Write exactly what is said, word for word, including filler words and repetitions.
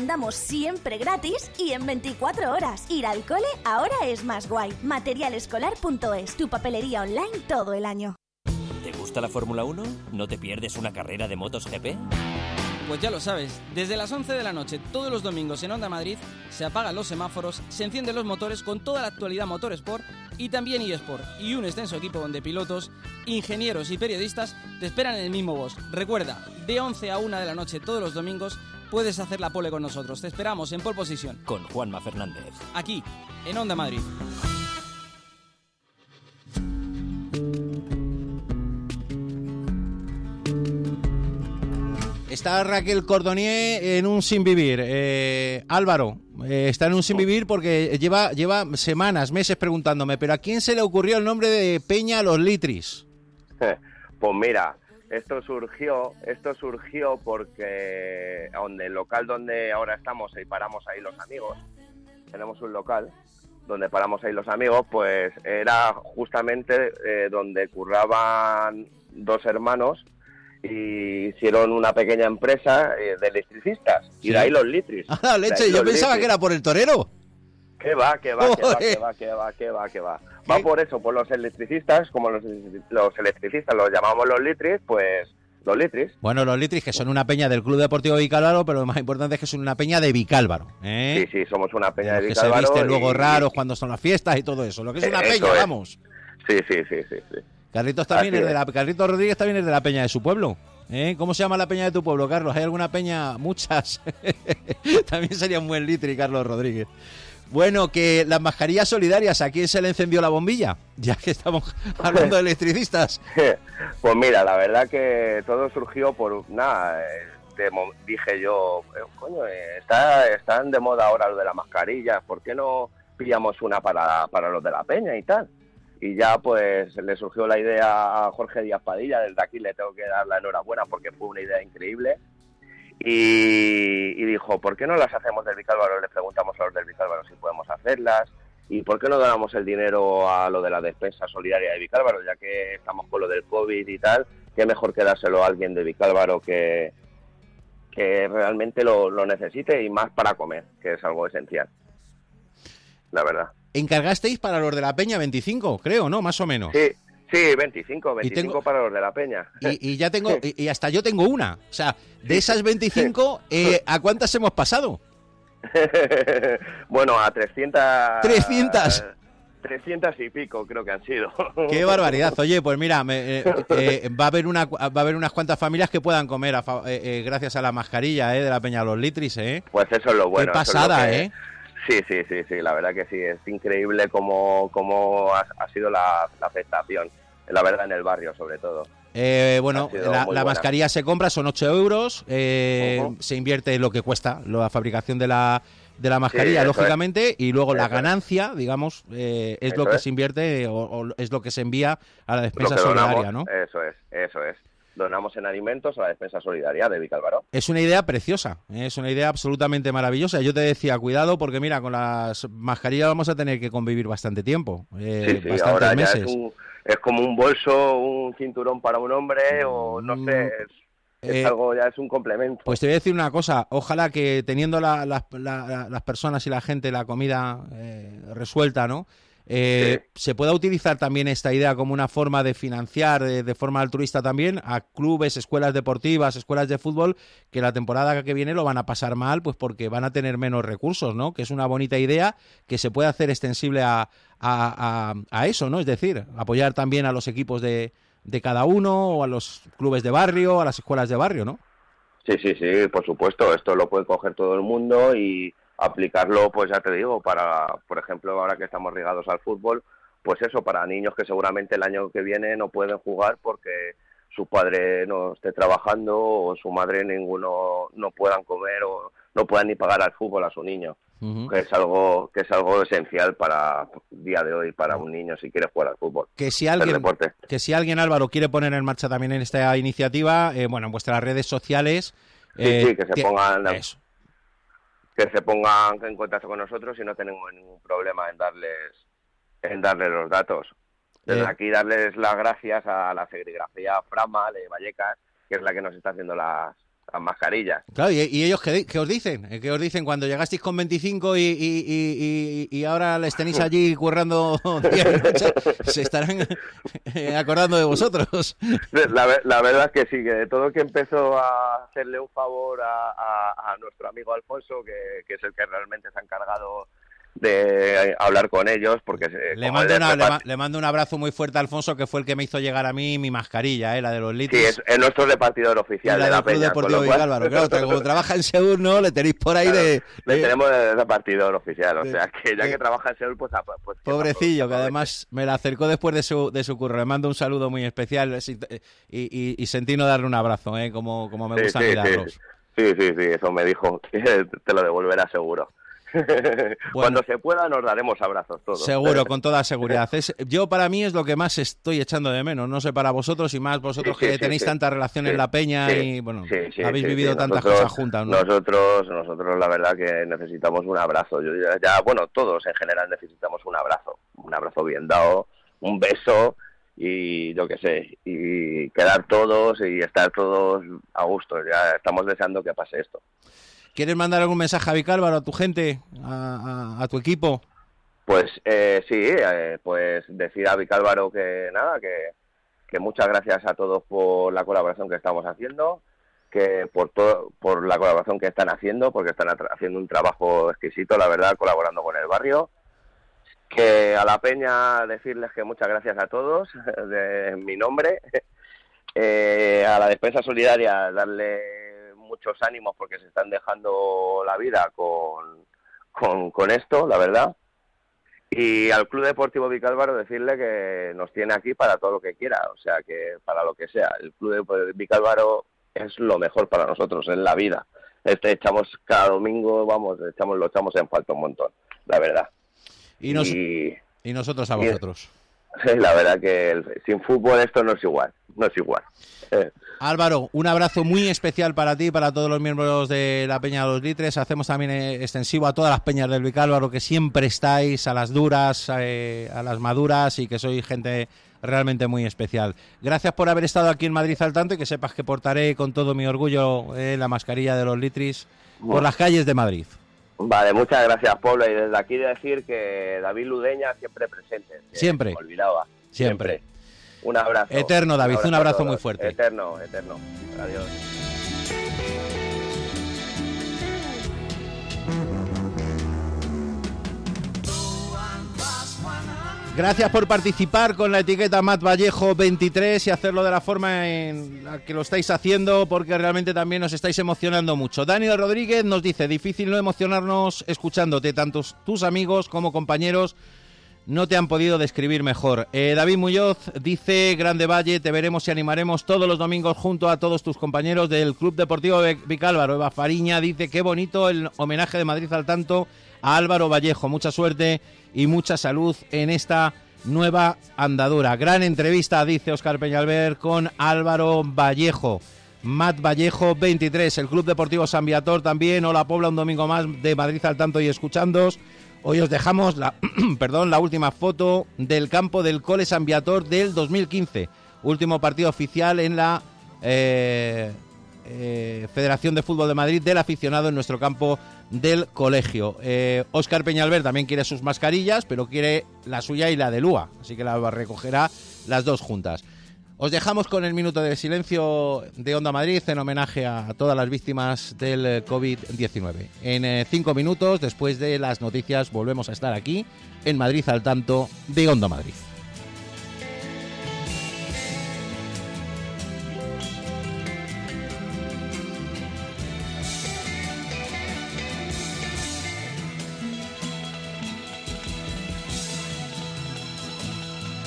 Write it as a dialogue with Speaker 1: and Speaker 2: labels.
Speaker 1: mandamos siempre gratis y en veinticuatro horas. Ir al cole ahora es más guay. material escolar punto es, tu papelería online todo el año.
Speaker 2: ¿Te gusta la Fórmula uno? ¿No te pierdes una carrera de motos G P?
Speaker 3: Pues ya lo sabes, desde las once de la noche todos los domingos en Onda Madrid se apagan los semáforos, se encienden los motores con toda la actualidad Motorsport y también eSport, y un extenso equipo donde pilotos, ingenieros y periodistas te esperan en el mismo box. Recuerda, de once a una de la noche todos los domingos puedes hacer la pole con nosotros. Te esperamos en Pole Position
Speaker 2: con Juanma Fernández,
Speaker 3: aquí en Onda Madrid.
Speaker 4: Está Raquel Cordonier en un sin vivir. Eh, Álvaro, eh, está en un sin vivir porque lleva, lleva semanas, meses preguntándome, ¿pero a quién se le ocurrió el nombre de Peña Los Litris?
Speaker 5: Pues mira, esto surgió, esto surgió porque donde el local donde ahora estamos y paramos ahí los amigos, tenemos un local donde paramos ahí los amigos, pues era justamente eh, donde curraban dos hermanos y hicieron una pequeña empresa eh, de electricistas, sí. Y de ahí los litris.
Speaker 4: Ah, leche, yo pensaba litris. Que era por el torero.
Speaker 5: Que va, que va, que va, que va, que va, que va, que va. Va ¿Qué? Por eso, por los electricistas, como los, los electricistas los llamamos los litris, pues los litris.
Speaker 4: Bueno, los litris que son una peña del Club Deportivo Vicálvaro, pero lo más importante es que son una peña de Vicálvaro, ¿eh?
Speaker 5: Sí, sí, somos una peña de,
Speaker 4: de
Speaker 5: Vicálvaro.
Speaker 4: Que se visten
Speaker 5: y,
Speaker 4: luego
Speaker 5: y,
Speaker 4: raros cuando son las fiestas y todo eso, lo que es una
Speaker 5: eso
Speaker 4: peña,
Speaker 5: es.
Speaker 4: Vamos.
Speaker 5: Sí, sí, sí, sí, sí.
Speaker 4: Carlitos también es de la, Carlitos Rodríguez también es de la peña de su pueblo. ¿Eh? ¿Cómo se llama la peña de tu pueblo, Carlos? ¿Hay alguna peña? Muchas. También sería un buen litri, Carlos Rodríguez. Bueno, que las mascarillas solidarias, ¿a quién se le encendió la bombilla? Ya que estamos hablando de electricistas.
Speaker 5: Pues mira, la verdad que todo surgió por nada. De, dije yo, coño, está, están de moda ahora lo de las mascarillas, ¿por qué no pillamos una para, para los de la peña y tal? Y ya pues le surgió la idea a Jorge Díaz Padilla, desde aquí le tengo que dar la enhorabuena porque fue una idea increíble. Y, y dijo, ¿por qué no las hacemos del Vicálvaro? Le preguntamos a los del Vicálvaro si podemos hacerlas. ¿Y por qué no donamos el dinero a lo de la despensa solidaria de Vicálvaro? Ya que estamos con lo del COVID y tal, qué mejor que dárselo a alguien de Vicálvaro que, que realmente lo, lo necesite y más para comer, que es algo esencial, la verdad.
Speaker 4: Encargasteis para los de la Peña veinticinco, creo, ¿no? Más o menos.
Speaker 5: Sí, sí, veinticinco, veinticinco tengo, para los de la Peña.
Speaker 4: Y, y ya tengo, y, y hasta yo tengo una. O sea, de esas veinticinco, eh, ¿a cuántas hemos pasado?
Speaker 5: Bueno, a trescientas.
Speaker 4: ¿trescientas?
Speaker 5: trescientas y pico creo que han sido.
Speaker 4: ¡Qué barbaridad! Oye, pues mira, me, eh, eh, va a haber una va a haber unas cuantas familias que puedan comer a, eh, eh, gracias a la mascarilla eh, de la Peña Los Litris, ¿eh?
Speaker 5: Pues eso es lo bueno.
Speaker 4: ¡Qué pasada,
Speaker 5: es que,
Speaker 4: eh!
Speaker 5: Sí, sí, sí, sí, la verdad que sí, es increíble cómo, cómo ha, ha sido la, la aceptación, la verdad, en el barrio sobre todo.
Speaker 4: Eh, bueno, la, la mascarilla se compra, son ocho euros, eh, uh-huh. Se invierte lo que cuesta la fabricación de la, de la mascarilla, sí, lógicamente, es. Y luego eso la ganancia, digamos, eh, es eso lo que es. se invierte o, o es lo que se envía a la despensa solidaria, ¿no?
Speaker 5: Eso es, eso es. Donamos en alimentos a la despensa solidaria de Vicálvaro.
Speaker 4: Es una idea preciosa, ¿eh? Es una idea absolutamente maravillosa. Yo te decía, cuidado, porque mira, con las mascarillas vamos a tener que convivir bastante tiempo, eh,
Speaker 5: sí, sí,
Speaker 4: bastantes
Speaker 5: ahora
Speaker 4: meses.
Speaker 5: Ya es, un, es como un bolso, un cinturón para un hombre, o no sé, es, es eh, algo, ya es un complemento.
Speaker 4: Pues te voy a decir una cosa, ojalá que teniendo la, la, la, las personas y la gente la comida eh, resuelta, ¿no? Eh, sí. Se pueda utilizar también esta idea como una forma de financiar de, de forma altruista también a clubes, escuelas deportivas, escuelas de fútbol que la temporada que viene lo van a pasar mal pues porque van a tener menos recursos, ¿no? Que es una bonita idea que se puede hacer extensible a, a, a, a eso, ¿no? Es decir, apoyar también a los equipos de, de cada uno o a los clubes de barrio, a las escuelas de barrio, ¿no?
Speaker 5: Sí, sí, sí, por supuesto, esto lo puede coger todo el mundo y aplicarlo, pues ya te digo, para, por ejemplo, ahora que estamos ligados al fútbol, pues eso, para niños que seguramente el año que viene no pueden jugar porque su padre no esté trabajando o su madre ninguno no puedan comer o no puedan ni pagar al fútbol a su niño, uh-huh. que es algo que es algo esencial para el día de hoy para un niño si quiere jugar al fútbol.
Speaker 4: Que si alguien, que si alguien Álvaro quiere poner en marcha también en esta iniciativa, eh, bueno, en vuestras redes sociales,
Speaker 5: eh, sí, sí, que se
Speaker 4: que,
Speaker 5: pongan
Speaker 4: eso.
Speaker 5: que se pongan en contacto con nosotros y no tenemos ningún problema en darles en darles los datos. Desde eh. aquí darles las gracias a la serigrafía Frama de Vallecas, que es la que nos está haciendo las, las mascarillas.
Speaker 4: Claro, ¿y, y ellos qué, qué os dicen? ¿Qué os dicen cuando llegasteis con veinticinco y, y, y, y, y ahora les tenéis allí currando día y noche? Se estarán acordando de vosotros.
Speaker 5: La, la verdad es que sí, que de todo que empezó a hacerle un favor a, a, a nuestro amigo Alfonso, que, que es el que realmente se ha encargado de hablar con ellos, porque
Speaker 4: le mando, una, le, ma, le mando un abrazo muy fuerte a Alfonso, que fue el que me hizo llegar a mí mi mascarilla, ¿eh? La de los litros.
Speaker 5: Sí, es, es nuestro repartidor oficial
Speaker 4: la
Speaker 5: de la
Speaker 4: Club
Speaker 5: Peña.
Speaker 4: Deportivo Vicálvaro. Claro, como trabaja en Seúl, ¿no? Le tenéis por ahí claro, de...
Speaker 5: Le
Speaker 4: de...
Speaker 5: tenemos de repartidor oficial, o
Speaker 4: de,
Speaker 5: sea, que ya
Speaker 4: de,
Speaker 5: que trabaja en Seúl, pues... pues
Speaker 4: pobrecillo, que además me la acercó después de su, de su curro. Le mando un saludo muy especial y, y, y sentí no darle un abrazo, ¿eh? Como, como me
Speaker 5: sí,
Speaker 4: gusta
Speaker 5: sí,
Speaker 4: mirarlos.
Speaker 5: Sí, sí, sí, sí, eso me dijo. Te lo devolverá seguro. Bueno, cuando se pueda nos daremos abrazos todos.
Speaker 4: Seguro, con toda seguridad. Es, yo para mí es lo que más estoy echando de menos, no sé para vosotros y más vosotros sí, sí, que sí, tenéis sí, tanta relación sí, en la Peña sí, y bueno,
Speaker 5: sí, sí,
Speaker 4: habéis
Speaker 5: sí,
Speaker 4: vivido
Speaker 5: sí.
Speaker 4: tantas
Speaker 5: nosotros,
Speaker 4: cosas juntas, ¿no?
Speaker 5: Nosotros, nosotros la verdad que necesitamos un abrazo. Yo ya, ya, bueno, todos en general necesitamos un abrazo, un abrazo bien dado, un beso y yo qué sé, y quedar todos y estar todos a gusto. Ya estamos deseando que pase esto.
Speaker 4: ¿Quieres mandar algún mensaje a Vicálvaro, a tu gente, a, a, a tu equipo?
Speaker 5: Pues eh, sí, eh, pues decir a Vicálvaro que nada, que, que muchas gracias a todos por la colaboración que estamos haciendo, que por todo, por la colaboración que están haciendo, porque están haciendo un trabajo exquisito, la verdad, colaborando con el barrio. Que a la Peña decirles que muchas gracias a todos, de, en mi nombre. Eh, a la Despensa Solidaria darle muchos ánimos porque se están dejando la vida con, con, con esto, la verdad. Y al Club Deportivo Vicálvaro decirle que nos tiene aquí para todo lo que quiera, o sea, que para lo que sea. El Club de Vicálvaro es lo mejor para nosotros en la vida. Este echamos cada domingo, vamos, echamos lo echamos en falta un montón, la verdad.
Speaker 4: Y, nos, y, y nosotros a vosotros.
Speaker 5: Y, la verdad que el, sin fútbol esto no es igual, no es igual. Eh.
Speaker 4: Álvaro, un abrazo muy especial para ti y para todos los miembros de la Peña de los Litres. Hacemos también extensivo a todas las peñas del Vicálvaro, que siempre estáis a las duras, eh, a las maduras y que sois gente realmente muy especial. Gracias por haber estado aquí en Madrid al tanto y que sepas que portaré con todo mi orgullo eh, la mascarilla de los Litris bueno. por las calles de Madrid.
Speaker 5: Vale, muchas gracias, Pablo. Y desde aquí decir que David Ludeña siempre presente.
Speaker 4: Siempre.
Speaker 5: Me olvidaba.
Speaker 4: Siempre.
Speaker 5: siempre. Un abrazo.
Speaker 4: Eterno, David. Un abrazo, un abrazo muy
Speaker 5: todos.
Speaker 4: fuerte.
Speaker 5: Eterno, eterno. Adiós.
Speaker 4: Gracias por participar con la etiqueta Mat Vallejo veintitrés y hacerlo de la forma en la que lo estáis haciendo, porque realmente también nos estáis emocionando mucho. Daniel Rodríguez nos dice: difícil no emocionarnos escuchándote, tantos tus amigos como compañeros no te han podido describir mejor. Eh, David Muñoz dice: Grande Valle, te veremos y animaremos todos los domingos junto a todos tus compañeros del Club Deportivo Vicálvaro. Eva Fariña dice: qué bonito el homenaje de Madrid al tanto a Álvaro Vallejo. Mucha suerte y mucha salud en esta nueva andadura. Gran entrevista, dice Óscar Peñalver, con Álvaro Vallejo. Mat Vallejo veintitrés, el Club Deportivo San Viator también. Hola Pobla, un domingo más de Madrid al tanto y escuchándoos. Hoy os dejamos la, perdón, la última foto del campo del Cole San Viator del dos mil quince. Último partido oficial en la eh, eh, Federación de Fútbol de Madrid del aficionado en nuestro campo del colegio. Eh, Óscar Peñalver también quiere sus mascarillas, pero quiere la suya y la de Lua, así que la recogerá las dos juntas. Os dejamos con el minuto de silencio de Onda Madrid en homenaje a todas las víctimas del covid diecinueve. En eh, cinco minutos, después de las noticias, volvemos a estar aquí en Madrid al tanto de Onda Madrid.